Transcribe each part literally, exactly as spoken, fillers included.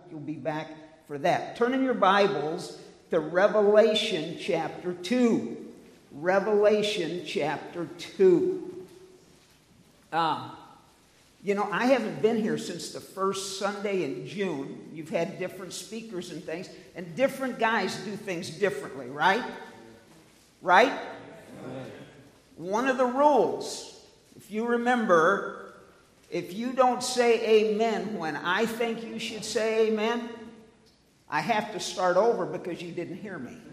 hope you'll be back for that. Turn in your Bibles to Revelation chapter two. Revelation chapter two. Um, you know, I haven't been here since the first Sunday in June. You've had different speakers and things, and different guys do things differently, right? Right? Amen. One of the rules, if you remember, if you don't say amen when I think you should say amen, I have to start over because you didn't hear me.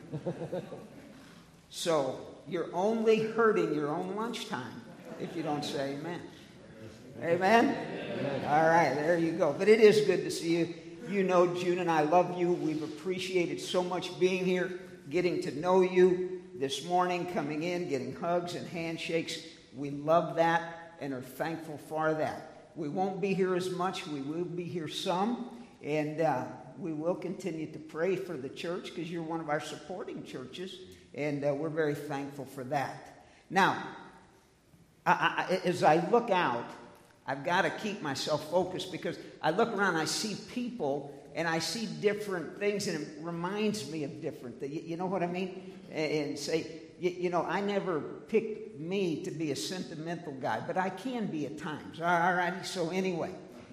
So you're only hurting your own lunchtime if you don't say amen. Amen? Amen? All right, there you go. But it is good to see you. You know June and I love you. We've appreciated so much being here, getting to know you this morning, coming in, getting hugs and handshakes. We love that and are thankful for that. We won't be here as much. We will be here some. And uh, we will continue to pray for the church because you're one of our supporting churches. And uh, we're very thankful for that. Now, I, I, as I look out, I've got to keep myself focused because I look around, I see people, and I see different things, and it reminds me of different things. You know what I mean? And say, you, you know, I never picked me to be a sentimental guy, but I can be at times. All righty? So anyway,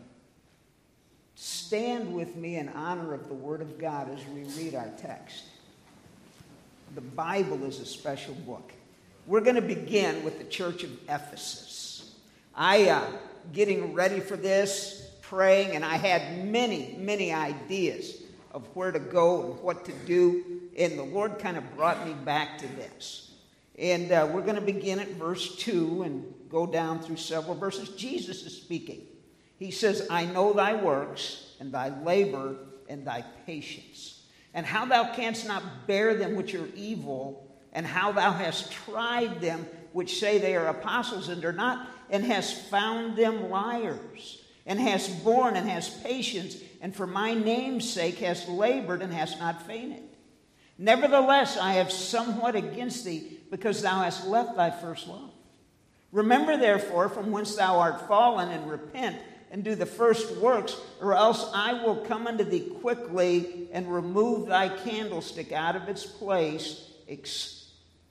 stand with me in honor of the Word of God as we read our text. The Bible is a special book. We're going to begin with the church of Ephesus. I, uh, getting ready for this, praying, and I had many, many ideas of where to go and what to do, and the Lord kind of brought me back to this. And uh, we're going to begin at verse two and go down through several verses. Jesus is speaking. He says, I know thy works, and thy labor, and thy patience, and how thou canst not bear them which are evil, and how thou hast tried them which say they are apostles and are not, and hast found them liars, and hast borne and hast patience, and for my name's sake hast labored and hast not fainted. Nevertheless, I have somewhat against thee, because thou hast left thy first love. Remember therefore from whence thou art fallen, and repent, and do the first works, or else I will come unto thee quickly, and remove thy candlestick out of its place, ex-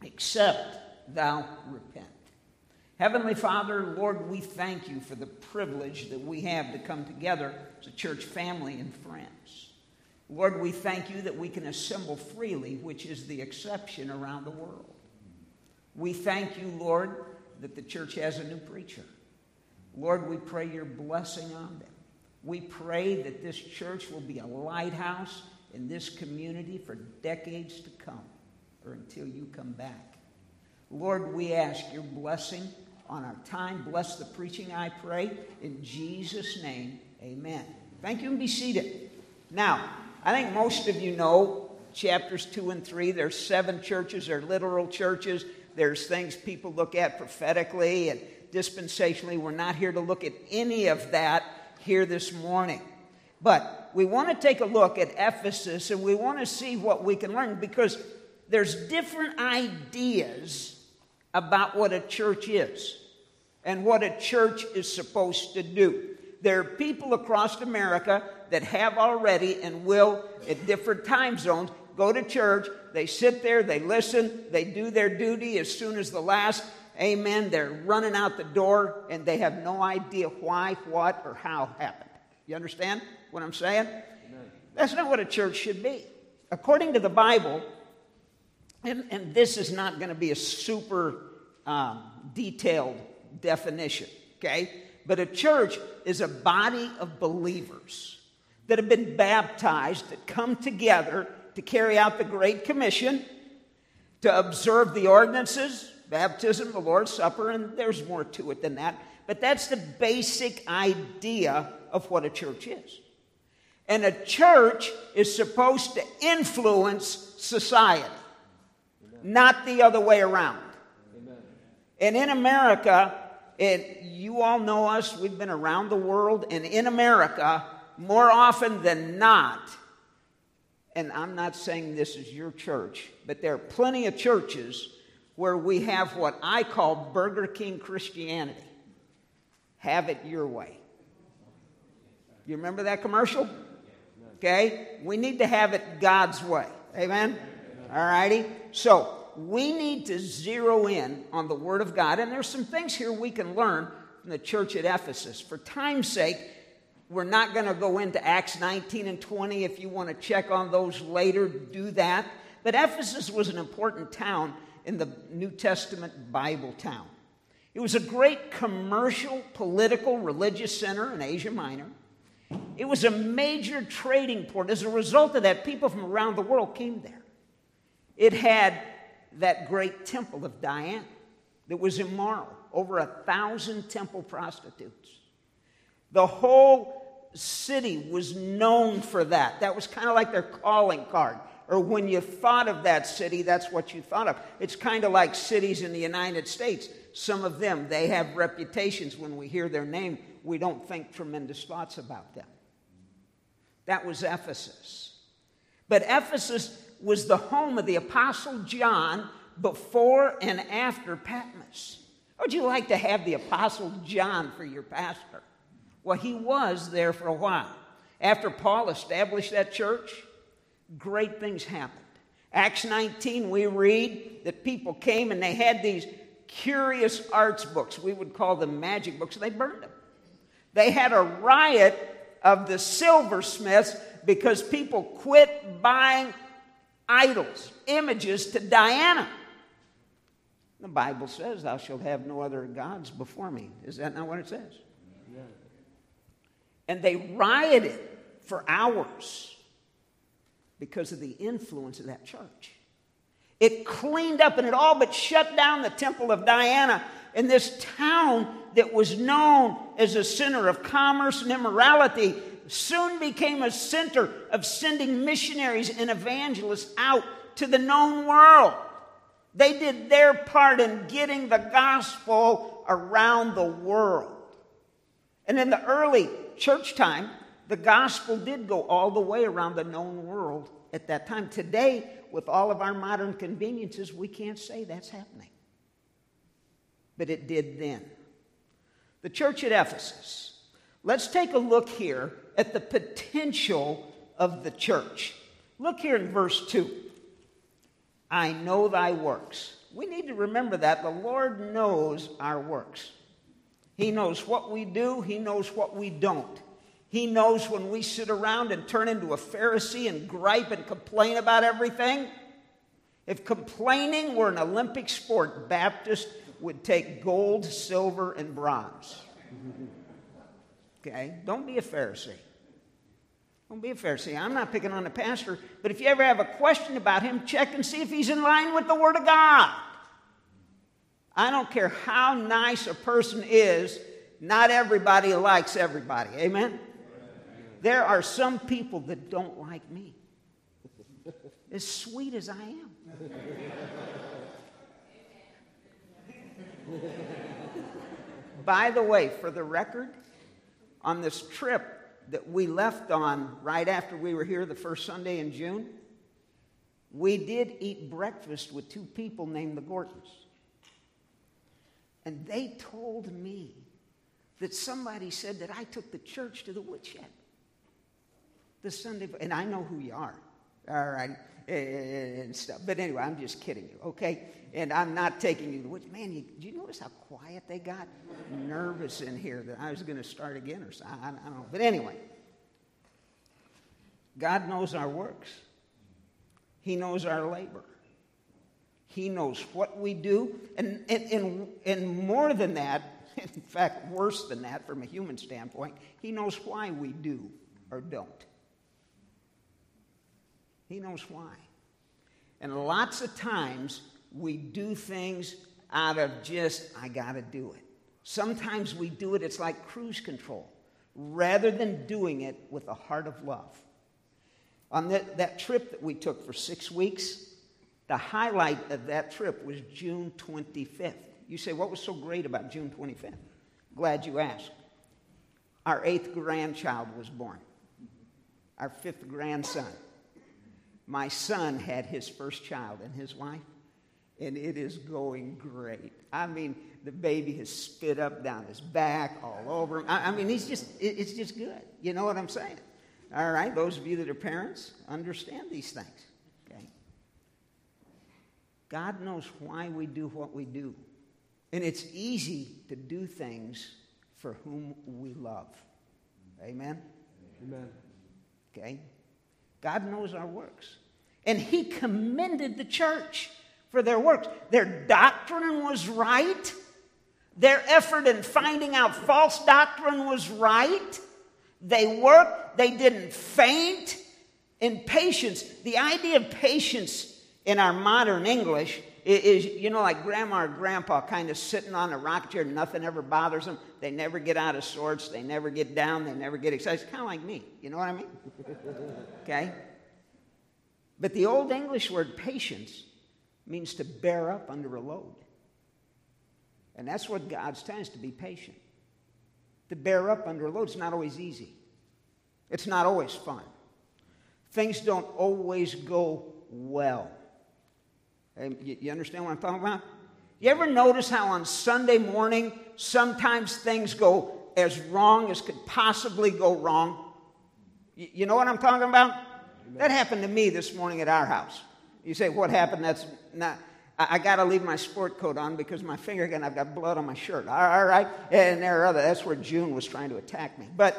except thou repent. Heavenly Father, Lord, we thank you for the privilege that we have to come together as a church family and friends. Lord, we thank you that we can assemble freely, which is the exception around the world. We thank you, Lord, that the church has a new preacher. Lord, we pray your blessing on them. We pray that this church will be a lighthouse in this community for decades to come, or until you come back. Lord, we ask your blessing on our time. Bless the preaching, I pray. In Jesus' name, amen. Thank you, and be seated. Now, I think most of you know chapters two and three. There's seven churches. They're literal churches. There's things people look at prophetically and dispensationally. We're not here to look at any of that here this morning. But we want to take a look at Ephesus, and we want to see what we can learn, because there's different ideas about what a church is and what a church is supposed to do. There are people across America that have already and will, at different time zones, go to church. They sit there, they listen, they do their duty. As soon as the last amen, they're running out the door, and they have no idea why, what, or how happened. You understand what I'm saying? Amen. That's not what a church should be. According to the Bible, And, and this is not going to be a super um, detailed definition, okay? But a church is a body of believers that have been baptized, that come together to carry out the Great Commission, to observe the ordinances, baptism, the Lord's Supper, and there's more to it than that. But that's the basic idea of what a church is. And a church is supposed to influence society, not the other way around. Amen. And in America, it, you all know us, we've been around the world, and in America, more often than not, and I'm not saying this is your church, but there are plenty of churches where we have what I call Burger King Christianity. Have it your way. You remember that commercial? Okay? We need to have it God's way. Amen? All righty? So, we need to zero in on the Word of God. And there's some things here we can learn from the church at Ephesus. For time's sake, we're not going to go into Acts nineteen and twenty. If you want to check on those later, do that. But Ephesus was an important town in the New Testament Bible town. It was a great commercial, political, religious center in Asia Minor. It was a major trading port. As a result of that, people from around the world came there. It had that great temple of Diana that was immoral. Over a thousand temple prostitutes. The whole city was known for that. That was kind of like their calling card. Or when you thought of that city, that's what you thought of. It's kind of like cities in the United States. Some of them, they have reputations. When we hear their name, we don't think tremendous thoughts about them. That was Ephesus. But Ephesus was the home of the Apostle John before and after Patmos. How would you like to have the Apostle John for your pastor? Well, he was there for a while. After Paul established that church, great things happened. Acts nineteen, we read that people came and they had these curious arts books. We would call them magic books. They burned them. They had a riot of the silversmiths because people quit buying idols, images to Diana. The Bible says, thou shalt have no other gods before me. Is that not what it says? Yeah. And they rioted for hours because of the influence of that church. It cleaned up and it all but shut down the temple of Diana. And this town that was known as a center of commerce and immorality soon became a center of sending missionaries and evangelists out to the known world. They did their part in getting the gospel around the world. And in the early church time, the gospel did go all the way around the known world at that time. Today, with all of our modern conveniences, we can't say that's happening. But it did then. The church at Ephesus. Let's take a look here at the potential of the church. Look here in verse two. I know thy works. We need to remember that. The Lord knows our works. He knows what we do. He knows what we don't. He knows when we sit around and turn into a Pharisee and gripe and complain about everything. If complaining were an Olympic sport, Baptists would take gold, silver, and bronze. Okay? Don't be a Pharisee. Don't be a Pharisee. I'm not picking on the pastor, but if you ever have a question about him, check and see if he's in line with the Word of God. I don't care how nice a person is, not everybody likes everybody. Amen? There are some people that don't like me, as sweet as I am. By the way, for the record, on this trip that we left on right after we were here the first Sunday in June, we did eat breakfast with two people named the Gortons. And they told me that somebody said that I took the church to the woodshed this Sunday. And I know who you are, all right, and stuff. But anyway, I'm just kidding you, okay? And I'm not taking you to the woods. Man, you, did you notice how quiet they got? Nervous in here that I was going to start again or something. I, I don't know. But anyway, God knows our works. He knows our labor. He knows what we do. And, and, and, and more than that, in fact, worse than that from a human standpoint, he knows why we do or don't. He knows why. And lots of times, we do things out of just, I got to do it. Sometimes we do it, it's like cruise control, rather than doing it with a heart of love. On that, that trip that we took for six weeks, the highlight of that trip was June twenty-fifth. You say, what was so great about June twenty-fifth? Glad you asked. Our eighth grandchild was born. Our fifth grandson. My son had his first child and his wife. And it is going great. I mean, the baby has spit up down his back, all over him. I, I mean, he's just, it, it's just good. You know what I'm saying? All right, those of you that are parents, understand these things. Okay? God knows why we do what we do. And it's easy to do things for whom we love. Amen? Amen. Okay? God knows our works. And he commended the church for their works. Their doctrine was right. Their effort in finding out false doctrine was right. They worked. They didn't faint. In patience, the idea of patience in our modern English is, you know, like grandma or grandpa kind of sitting on a rocking chair. Nothing ever bothers them. They never get out of sorts. They never get down. They never get excited. It's kind of like me. You know what I mean? Okay? But the Old English word patience means to bear up under a load. And that's what God's telling us, to be patient. To bear up under a load. It's not always easy. It's not always fun. Things don't always go well. You, you understand what I'm talking about? You ever notice how on Sunday morning sometimes things go as wrong as could possibly go wrong? You, you know what I'm talking about? Amen. That happened to me this morning at our house. You say, what happened? That's not... I, I got to leave my sport coat on because my finger, again, I've got blood on my shirt. All, all right? And there are other... That's where June was trying to attack me. But...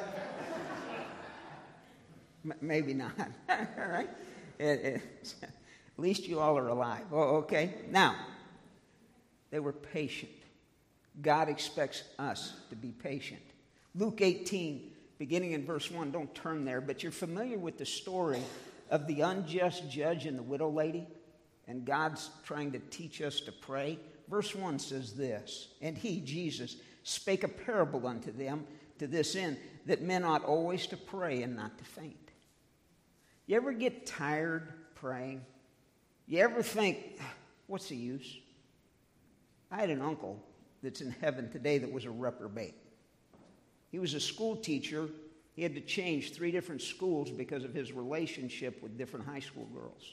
m- maybe not. All right? It, it, at least you all are alive. Oh, okay? Now, they were patient. God expects us to be patient. Luke eighteen, beginning in verse one, don't turn there, but you're familiar with the story of the unjust judge and the widow lady, and God's trying to teach us to pray. Verse one says this, and he, Jesus, spake a parable unto them to this end, that men ought always to pray and not to faint. You ever get tired praying? You ever think, what's the use? I had an uncle that's in heaven today that was a reprobate. He was a school teacher. He had to change three different schools because of his relationship with different high school girls.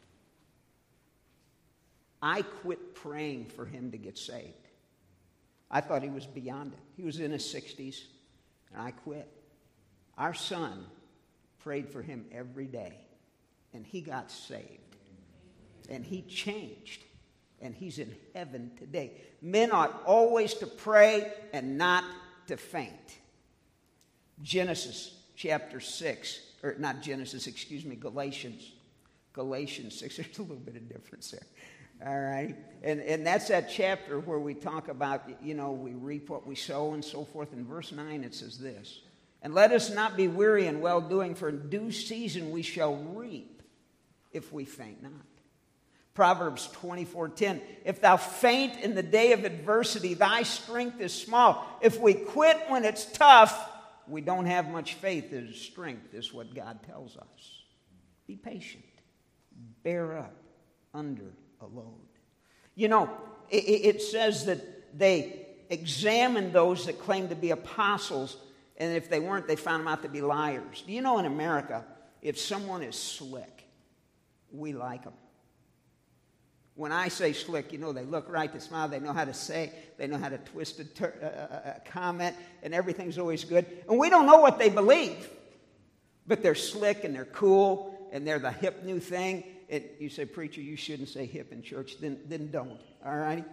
I quit praying for him to get saved. I thought he was beyond it. He was in his sixties, and I quit. Our son prayed for him every day, and he got saved. And he changed, and he's in heaven today. Men ought always to pray and not to faint. Genesis chapter six, or not Genesis, excuse me, Galatians. Galatians six, there's a little bit of difference there. All right? And, and that's that chapter where we talk about, you know, we reap what we sow and so forth. In verse nine it says this, and let us not be weary in well-doing, for in due season we shall reap if we faint not. Proverbs twenty-four ten, if thou faint in the day of adversity, thy strength is small. If we quit when it's tough, we don't have much faith as strength, is what God tells us. Be patient. Bear up under a load. You know, it, it says that they examined those that claimed to be apostles, and if they weren't, they found them out to be liars. Do you know in America, if someone is slick, we like them. When I say slick, you know, they look right, they smile, they know how to say, they know how to twist a, ter- a, a comment, and everything's always good. And we don't know what they believe, but they're slick and they're cool and they're the hip new thing. And you say, preacher, you shouldn't say hip in church, then, then don't, all right?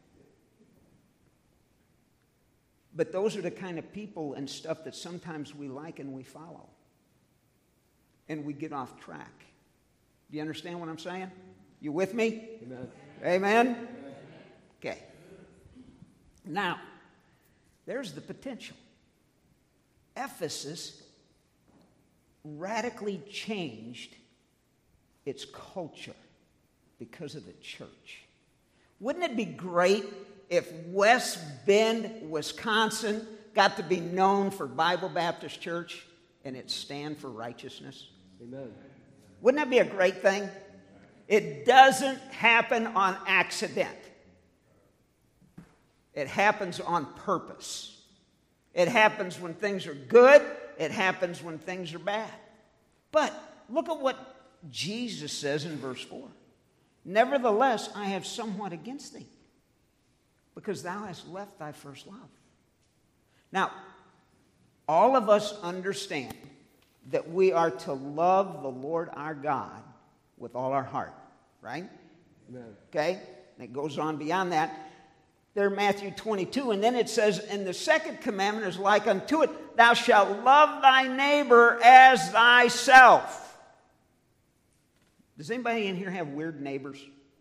But those are the kind of people and stuff that sometimes we like and we follow. And we get off track. Do you understand what I'm saying? You with me? Amen. Amen? Okay. Now, there's the potential. Ephesus radically changed its culture because of the church. Wouldn't it be great if West Bend, Wisconsin got to be known for Bible Baptist Church and its stand for righteousness? Amen. Wouldn't that be a great thing? It doesn't happen on accident. It happens on purpose. It happens when things are good. It happens when things are bad. But look at what Jesus says in verse four. Nevertheless, I have somewhat against thee, because thou hast left thy first love. Now, all of us understand that we are to love the Lord our God with all our heart, right? Amen. Okay? And it goes on beyond that. There, Matthew twenty-two, and then it says, and the second commandment is like unto it, thou shalt love thy neighbor as thyself. Does anybody in here have weird neighbors?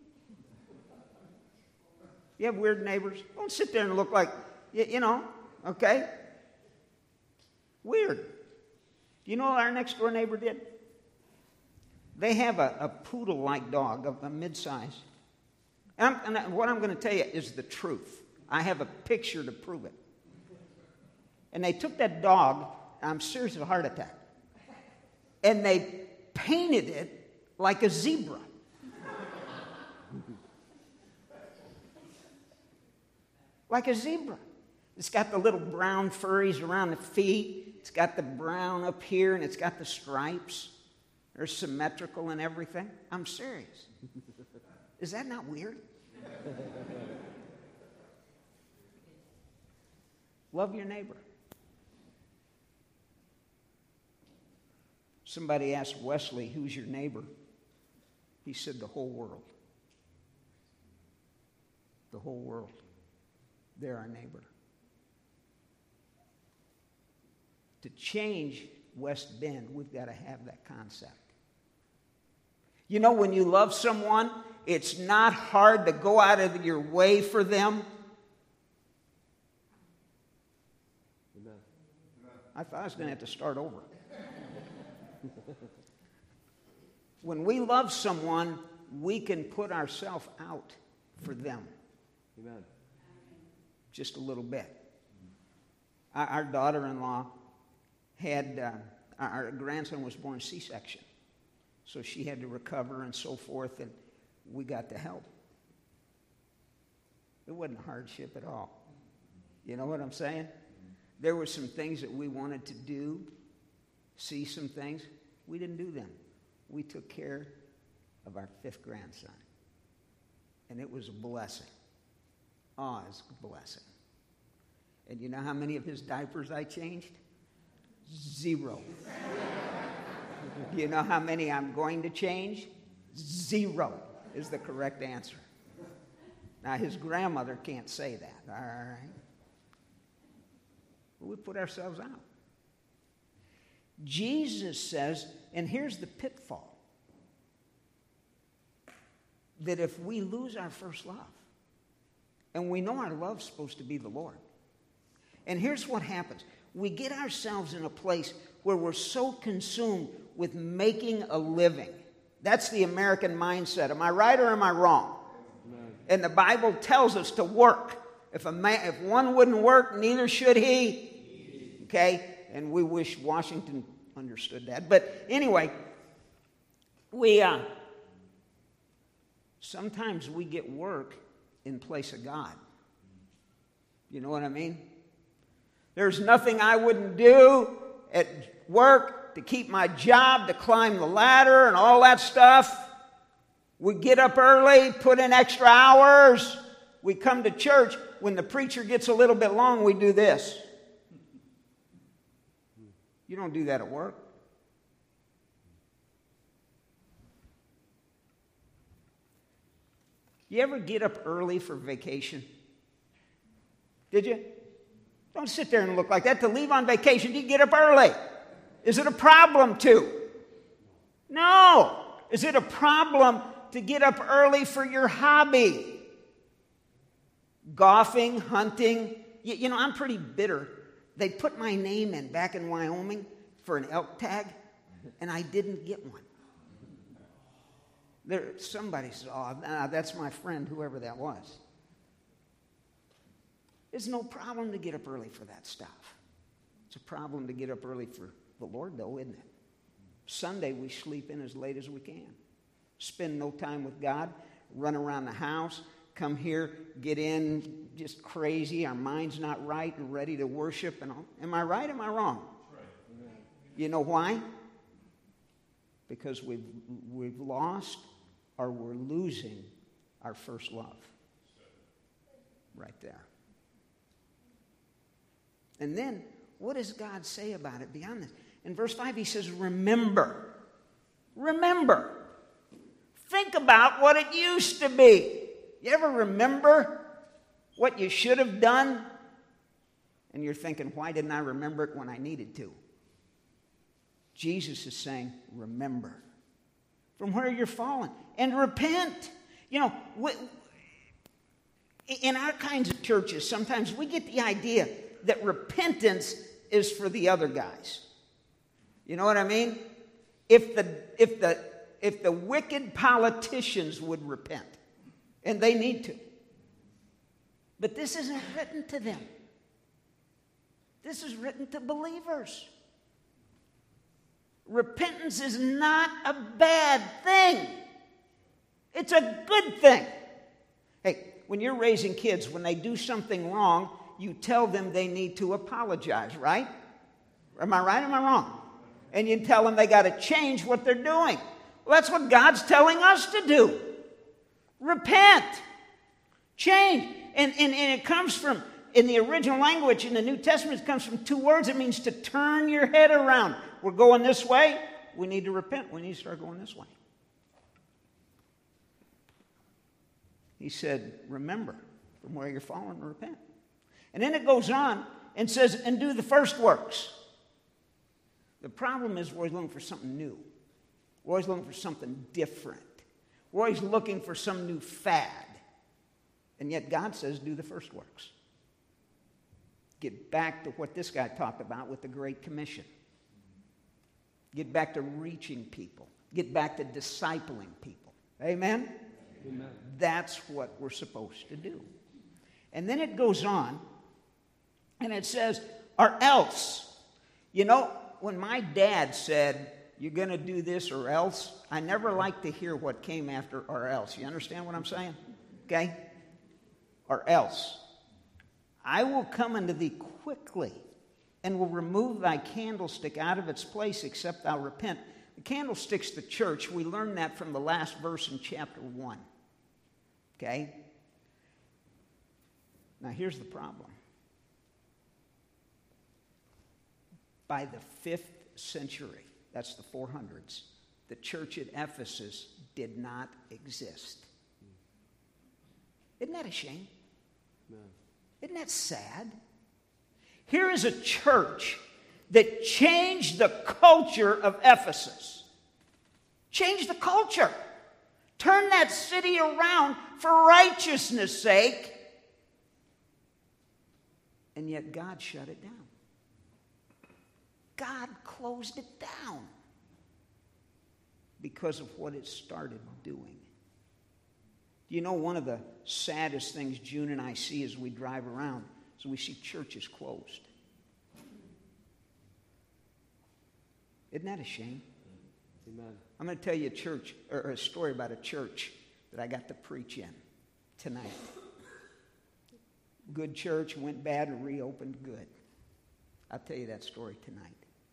You have weird neighbors? Don't sit there and look like, you, you know, okay? Weird. Do you know what our next door neighbor did? They have a, a poodle-like dog, a, a mid-size. And, I'm, and what I'm going to tell you is the truth. I have a picture to prove it. And they took that dog, I'm serious of a heart attack, and they painted it like a zebra. Like a zebra. It's got the little brown furries around the feet. It's got the brown up here, and it's got the stripes. They're symmetrical and everything. I'm serious. Is that not weird? Love your neighbor. Somebody asked Wesley, who's your neighbor? He said, the whole world. The whole world. They're our neighbor. To change West Bend, we've got to have that concept. You know, when you love someone, it's not hard to go out of your way for them. Amen. I thought I was going to have to start over. When we love someone, we can put ourselves out for them. Amen. Just a little bit. Our, our daughter-in-law had, uh, our, our grandson was born C-section. So she had to recover and so forth, and we got to help. It wasn't a hardship at all. You know what I'm saying? There were some things that we wanted to do, see some things. We didn't do them. We took care of our fifth grandson. And it was a blessing. Oh, it was a blessing. And you know how many of his diapers I changed? Zero. Do you know how many I'm going to change? Zero is the correct answer. Now, his grandmother can't say that, all right? But we put ourselves out. Jesus says, and here's the pitfall, that if we lose our first love, and we know our love's supposed to be the Lord, and here's what happens. We get ourselves in a place where we're so consumed with making a living. That's the American mindset. Am I right or am I wrong? Amen. And the Bible tells us to work. If a man, if one wouldn't work, neither should he. Okay? And we wish Washington understood that. But anyway, we uh, sometimes we get work in place of God. You know what I mean? There's nothing I wouldn't do at work to keep my job, to climb the ladder and all that stuff. We get up early, put in extra hours. We come to church. When the preacher gets a little bit long, we do this. You don't do that at work. You ever get up early for vacation? Did you? Don't sit there and look like that. To leave on vacation, you get up early. Is it a problem to? No. Is it a problem to get up early for your hobby? Golfing, hunting. You, you know, I'm pretty bitter. They put my name in back in Wyoming for an elk tag, and I didn't get one. There, somebody said, oh, nah, that's my friend, whoever that was. It's no problem to get up early for that stuff. It's a problem to get up early for the Lord, though, isn't it? Sunday, we sleep in as late as we can. Spend no time with God, run around the house, come here, get in just crazy, our mind's not right and ready to worship. And all. Am I right? Am I wrong? Right. You know why? Because we've, we've lost or we're losing our first love. Right there. And then, what does God say about it beyond this? In verse five, he says, remember. Remember. Think about what it used to be. You ever remember what you should have done? And you're thinking, why didn't I remember it when I needed to? Jesus is saying, remember from where you're fallen and repent. You know, we, in our kinds of churches, sometimes we get the idea that repentance is for the other guys. You know what I mean? If the if the if the wicked politicians would repent, and they need to. But this isn't written to them. This is written to believers. Repentance is not a bad thing. It's a good thing. Hey, when you're raising kids, when they do something wrong, you tell them they need to apologize, right? Am I right or am I wrong? And you tell them they got to change what they're doing. Well, that's what God's telling us to do. Repent. Change. And, and, and it comes from, in the original language, in the New Testament, it comes from two words. It means to turn your head around. We're going this way. We need to repent. We need to start going this way. He said, remember from where you're fallen and repent. And then it goes on and says, and do the first works. The problem is we're always looking for something new. We're always looking for something different. We're always looking for some new fad. And yet God says, do the first works. Get back to what this guy talked about with the Great Commission. Get back to reaching people. Get back to discipling people. Amen? Amen. That's what we're supposed to do. And then it goes on, and it says, or else. You know, when my dad said, you're going to do this or else, I never liked to hear what came after or else. You understand what I'm saying? Okay? Or else. I will come unto thee quickly, and will remove thy candlestick out of its place, except thou repent. The candlestick's the church. We learned that from the last verse in chapter one. Okay? Now here's the problem. By the fifth century, that's the four hundreds, the church at Ephesus did not exist. Isn't that a shame? No. Isn't that sad? Here is a church that changed the culture of Ephesus. Changed the culture. Turned that city around for righteousness' sake. And yet God shut it down. God closed it down because of what it started doing. You know, one of the saddest things June and I see as we drive around is we see churches closed. Isn't that a shame? Amen. I'm going to tell you a church or a story about a church that I got to preach in tonight. Good church, went bad and reopened good. I'll tell you that story tonight.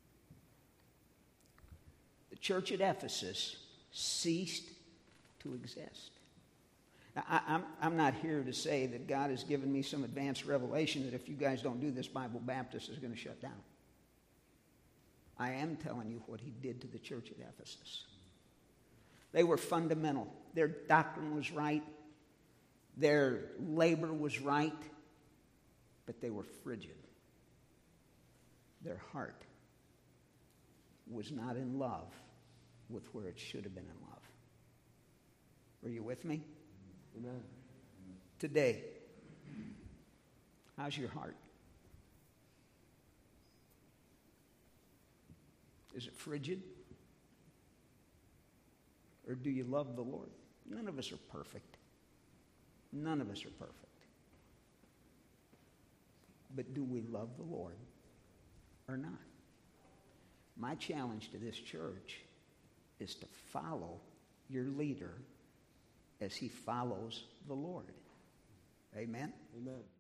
The church at Ephesus ceased to exist. Now, I, I'm, I'm not here to say that God has given me some advanced revelation that if you guys don't do this, Bible Baptist is going to shut down. I am telling you what he did to the church at Ephesus. They were fundamental. Their doctrine was right. Their labor was right. But they were frigid. Their heart was not in love with where it should have been in love. Are you with me? Amen. Today, how's your heart? Is it frigid? Or do you love the Lord? None of us are perfect. None of us are perfect. But do we love the Lord or not? My challenge to this church is to follow your leader as he follows the Lord. Amen? Amen.